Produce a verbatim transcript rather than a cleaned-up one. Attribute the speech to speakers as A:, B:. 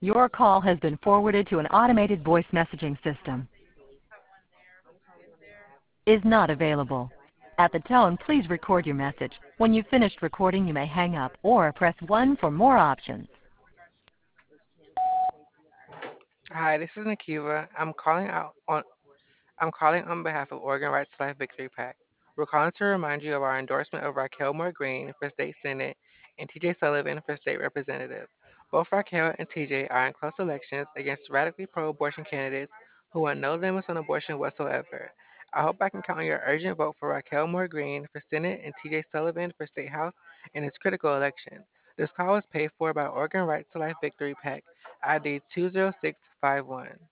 A: Your call has been forwarded to an automated voice messaging system. Is not available. At the tone, please record your message. When you've finished recording, you may hang up or press one for more options.
B: Hi, this is Nakiva. I'm calling out on I'm calling on behalf of Oregon Rights to Life Victory PAC. We're calling to remind you of our endorsement of Raquel Moore Green for state senate and T J Sullivan for state representative. Both Raquel and T J are in close elections against radically pro-abortion candidates who want no limits on abortion whatsoever. I hope I can count on your urgent vote for Raquel Moore Green for Senate and T J Sullivan for State House in this critical election. This call was paid for by Oregon Rights to Life Victory PAC, I D two zero six five one.